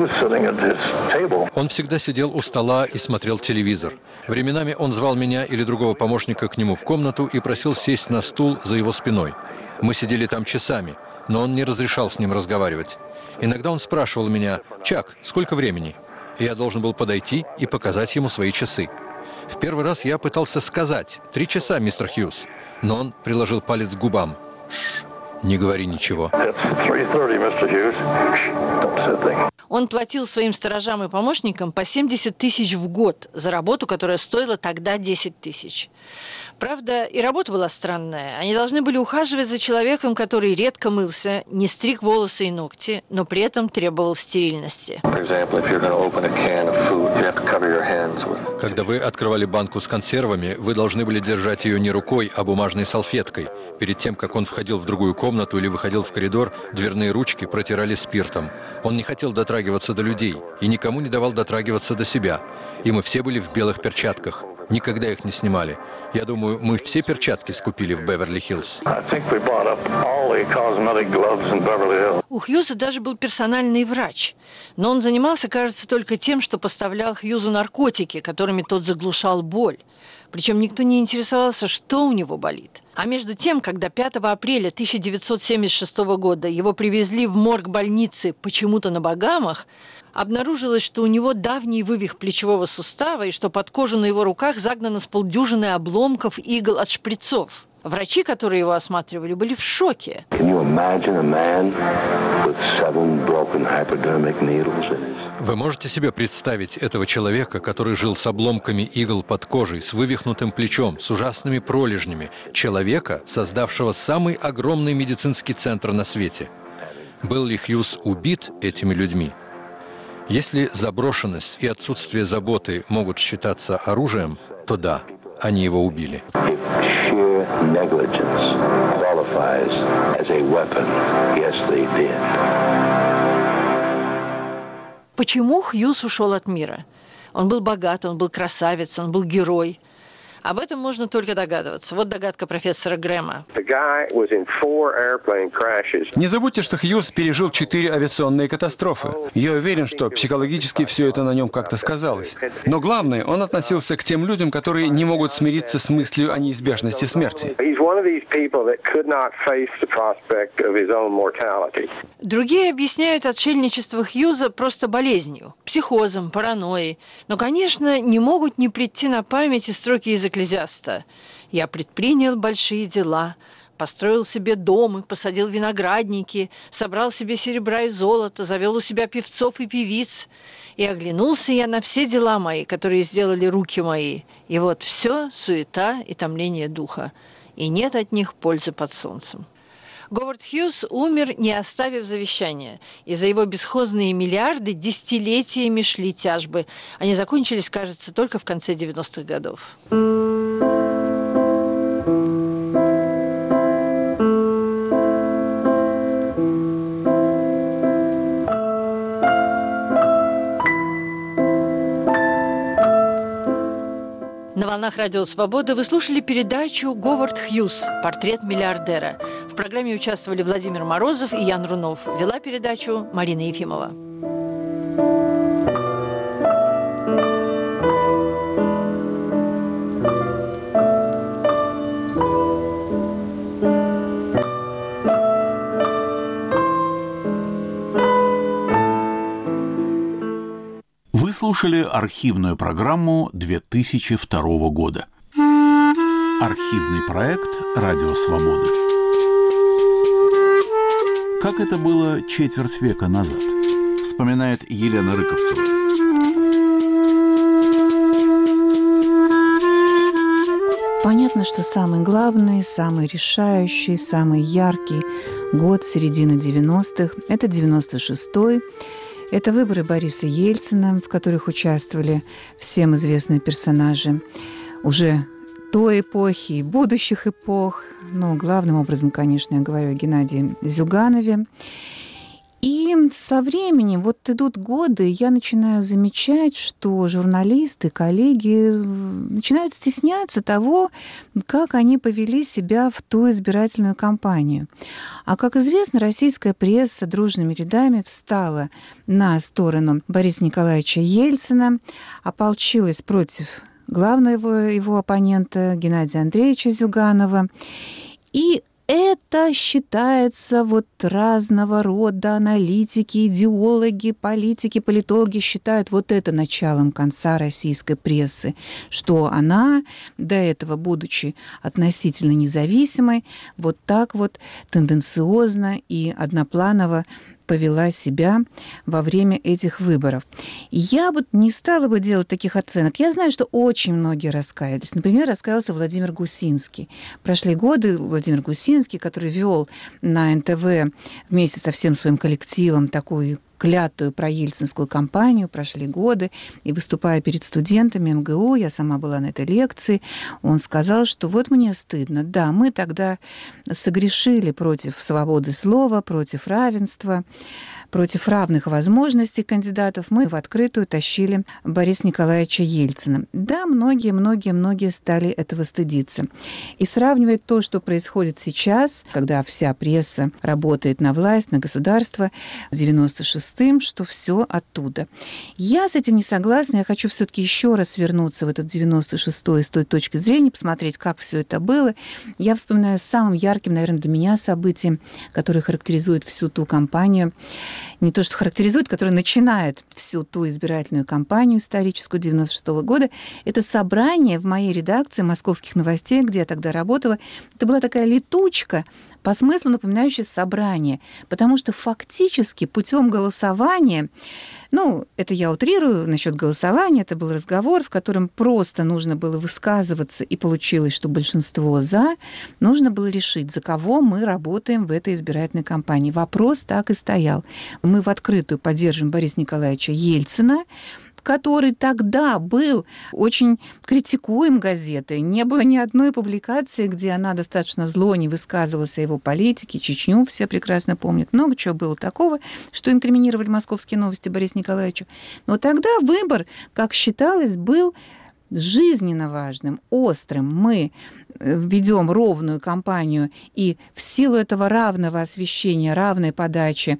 Speaker 15: Он всегда сидел у стола и смотрел телевизор. Временами он звал меня или другого помощника к нему в комнату и просил сесть на стул за его спиной. Мы сидели там часами, но он не разрешал с ним разговаривать. Иногда он спрашивал меня: «Чак, сколько времени?» И я должен был подойти и показать ему свои часы. В первый раз я пытался сказать: «3 часа, мистер Хьюз», но он приложил палец к губам. «Шш, не говори ничего».
Speaker 14: Он платил своим сторожам и помощникам по 70 тысяч в год за работу, которая стоила тогда 10 тысяч. Правда, и работа была странная. Они должны были ухаживать за человеком, который редко мылся, не стриг волосы и ногти, но при этом требовал стерильности.
Speaker 15: Когда вы открывали банку с консервами, вы должны были держать ее не рукой, а бумажной салфеткой. Перед тем, как он входил в другую комнату или выходил в коридор, дверные ручки протирали спиртом. Он не хотел дотрагиваться до людей и никому не давал дотрагиваться до себя. И мы все были в белых перчатках. Никогда их не снимали. Я думаю, мы все перчатки скупили в Беверли-Хиллз.
Speaker 14: У Хьюза даже был персональный врач. Но он занимался, кажется, только тем, что поставлял Хьюзу наркотики, которыми тот заглушал боль. Причем никто не интересовался, что у него болит. А между тем, когда 5 апреля 1976 года его привезли в морг больницы почему-то на Багамах, обнаружилось, что у него давний вывих плечевого сустава и что под кожу на его руках загнано с полдюжины обломков игл от шприцов. Врачи, которые его осматривали, были в шоке.
Speaker 15: Вы можете себе представить этого человека, который жил с обломками игл под кожей, с вывихнутым плечом, с ужасными пролежнями, человека, создавшего самый огромный медицинский центр на свете? Был ли Хьюз убит этими людьми? Если заброшенность и отсутствие заботы могут считаться оружием, то да, они его убили.
Speaker 14: Почему Хьюз ушел от мира? Он был богат, он был красавец, он был герой. Об этом можно только догадываться. Вот догадка профессора Грэма.
Speaker 18: Не забудьте, что Хьюз пережил 4 авиационные катастрофы. Я уверен, что психологически все это на нем как-то сказалось. Но главное, он относился к тем людям, которые не могут смириться с мыслью о неизбежности смерти.
Speaker 14: Другие объясняют отшельничество Хьюза просто болезнью, психозом, паранойей. Но, конечно, не могут не прийти на память и строки из «Экклезиаста». «Я предпринял большие дела, построил себе дом и посадил виноградники, собрал себе серебра и золото, завел у себя певцов и певиц. И оглянулся я на все дела мои, которые сделали руки мои. И вот все суета и томление духа, и нет от них пользы под солнцем». Говард Хьюз умер, не оставив завещания, и за его бесхозные миллиарды десятилетиями шли тяжбы. Они закончились, кажется, только в конце 90-х годов. На волнах Радио Свобода вы слушали передачу «Говард Хьюз. Портрет миллиардера». В программе участвовали Владимир Морозов и Ян Рунов. Вела передачу Марина Ефимова.
Speaker 1: Вы слушали архивную программу 2002 года. Архивный проект «Радио Свобода». Как это было четверть века назад, вспоминает Елена Рыковцева.
Speaker 20: Понятно, что самый главный, самый решающий, самый яркий год середины 90-х – это 96-й. Это выборы Бориса Ельцина, в которых участвовали всем известные персонажи уже той эпохи и будущих эпох. Но главным образом, конечно, я говорю о Геннадии Зюганове. И со временем, вот идут годы, я начинаю замечать, что журналисты, коллеги начинают стесняться того, как они повели себя в ту избирательную кампанию. А, как известно, российская пресса дружными рядами встала на сторону Бориса Николаевича Ельцина, ополчилась против главного его оппонента Геннадия Андреевича Зюганова. И это считается, вот разного рода аналитики, идеологи, политики, политологи считают вот это началом конца российской прессы, что она, до этого, будучи относительно независимой, вот так вот тенденциозно и однопланово повела себя во время этих выборов. Я вот не стала бы делать таких оценок. Я знаю, что очень многие раскаялись. Например, раскаялся Владимир Гусинский. Прошли годы, Владимир Гусинский, который вел на НТВ вместе со всем своим коллективом такую клятую проельцинскую кампанию, прошли годы, и выступая перед студентами МГУ, я сама была на этой лекции, он сказал, что вот мне стыдно, да, мы тогда согрешили против свободы слова, против равенства, против равных возможностей кандидатов, мы в открытую тащили Бориса Николаевича Ельцина. Да, многие стали этого стыдиться. И сравнивать то, что происходит сейчас, когда вся пресса работает на власть, на государство, 96 пустым, что все оттуда. Я с этим не согласна. Я хочу все-таки еще раз вернуться в этот 96-й с той точки зрения, посмотреть, как все это было. Я вспоминаю самым ярким, наверное, для меня событием, которое характеризует всю ту кампанию. Не то, что характеризует, которое начинает всю ту избирательную кампанию историческую 96-го года. Это собрание в моей редакции «Московских новостей», где я тогда работала. Это была такая летучка, по смыслу напоминающая собрание, потому что фактически путем голосования, это я утрирую насчет голосования, это был разговор, в котором просто нужно было высказываться, и получилось, что большинство «за», нужно было решить, за кого мы работаем в этой избирательной кампании. Вопрос так и стоял. Мы в открытую поддерживаем Бориса Николаевича Ельцина, который тогда был очень критикуем газетой. Не было ни одной публикации, где она достаточно зло не высказывалась о его политике. Чечню все прекрасно помнят. Много чего было такого, что инкриминировали «Московские новости» Борису Николаевичу. Но тогда выбор, как считалось, был жизненно важным, острым. Мы ведем ровную кампанию, и в силу этого равного освещения, равной подачи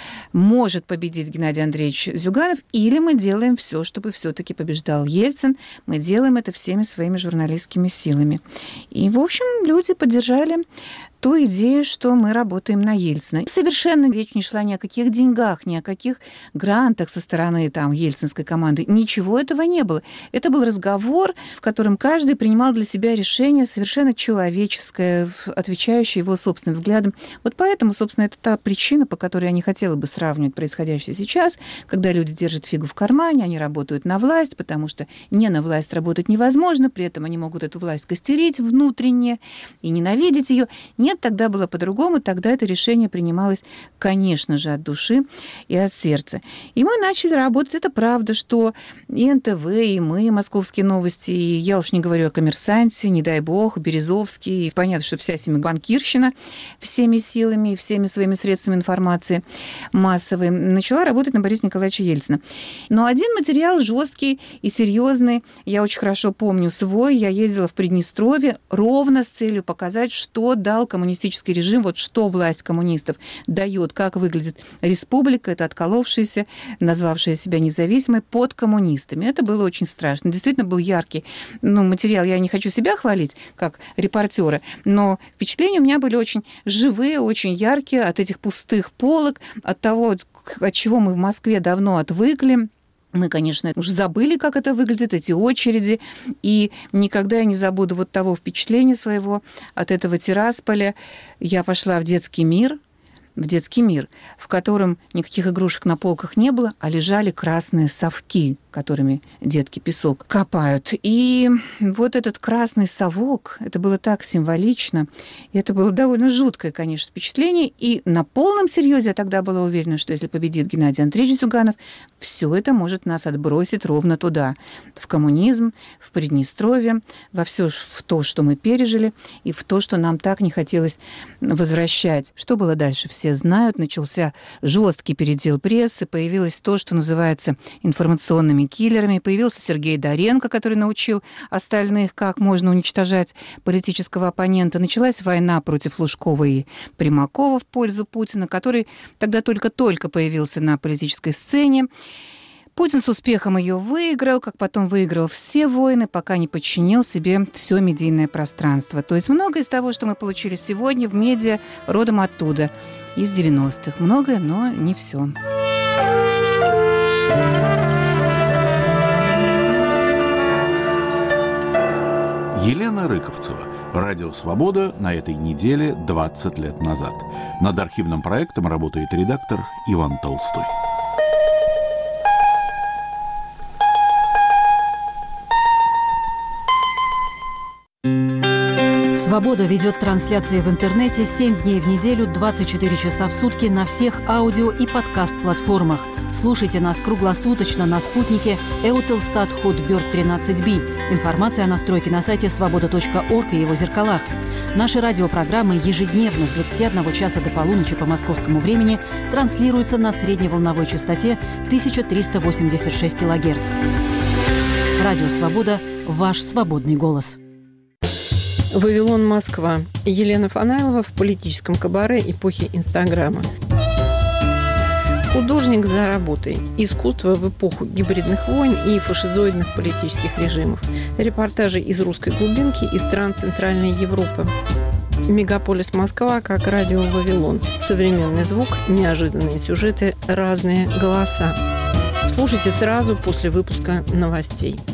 Speaker 20: может победить Геннадий Андреевич Зюганов, или мы делаем все, чтобы все-таки побеждал Ельцин. Мы делаем это всеми своими журналистскими силами. И, в общем, люди поддержали ту идею, что мы работаем на Ельцина. Совершенно речь не шла ни о каких деньгах, ни о каких грантах со стороны ельцинской команды. Ничего этого не было. Это был разговор, в котором каждый принимал для себя решение совершенно человеческое, отвечающее его собственным взглядам. Вот поэтому, собственно, это та причина, по которой я не хотела бы сравнивать происходящее сейчас, когда люди держат фигу в кармане, они работают на власть, потому что не на власть работать невозможно, при этом они могут эту власть костерить внутренне и ненавидеть ее. Нет, тогда было по-другому, тогда это решение принималось, конечно же, от души и от сердца. И мы начали работать. Это правда, что и НТВ, и мы, «Московские новости», и я уж не говорю о «Коммерсанте», не дай бог, Березовский. И понятно, что вся банкирщина всеми силами и всеми своими средствами информации массовой начала работать на Бориса Николаевича Ельцина. Но один материал жесткий и серьезный, я очень хорошо помню свой. Я ездила в Приднестровье ровно с целью показать, что дал коммунистический режим, вот что власть коммунистов дает, как выглядит республика, это отколовшаяся, назвавшая себя независимой, под коммунистами. Это было очень страшно. Действительно был яркий материал. Я не хочу себя хвалить, как репортера, но впечатления у меня были очень живые, очень яркие от этих пустых полок, от того, от чего мы в Москве давно отвыкли. Мы, конечно, уже забыли, как это выглядит, эти очереди, и никогда я не забуду вот того впечатления своего от этого Тирасполя. Я пошла в детский мир, в котором никаких игрушек на полках не было, а лежали красные совки, которыми детки песок копают. И вот этот красный совок, это было так символично, и это было довольно жуткое, конечно, впечатление. И на полном серьезе я тогда была уверена, что если победит Геннадий Андреевич Зюганов, все это может нас отбросить ровно туда, в коммунизм, в Приднестровье, во все в то, что мы пережили, и в то, что нам так не хотелось возвращать. Что было дальше, все знают. Начался жесткий передел прессы, появилось то, что называется информационными киллерами. Появился Сергей Доренко, который научил остальных, как можно уничтожать политического оппонента. Началась война против Лужкова и Примакова в пользу Путина, который тогда только-только появился на политической сцене. Путин с успехом ее выиграл, как потом выиграл все войны, пока не подчинил себе все медийное пространство. То есть многое из того, что мы получили сегодня в медиа, родом оттуда, из 90-х. Многое, но не все.
Speaker 1: Елена Рыковцева. Радио «Свобода» на этой неделе 20 лет назад. Над архивным проектом работает редактор Иван Толстой.
Speaker 21: «Свобода» ведет трансляции в интернете 7 дней в неделю, 24 часа в сутки на всех аудио и подкаст-платформах. Слушайте нас круглосуточно на спутнике Eutelsat Hotbird 13B. Информация о настройке на сайте svoboda.org и его зеркалах. Наши радиопрограммы ежедневно с 21 часа до полуночи по московскому времени транслируются на средневолновой частоте 1386 кГц. Радио «Свобода» – ваш свободный голос.
Speaker 22: «Вавилон, Москва». Елена Фанайлова в политическом кабаре эпохи Инстаграма. Художник за работой. Искусство в эпоху гибридных войн и фашизоидных политических режимов. Репортажи из русской глубинки и стран Центральной Европы. Мегаполис Москва как радио Вавилон. Современный звук, неожиданные сюжеты, разные голоса. Слушайте сразу после выпуска новостей.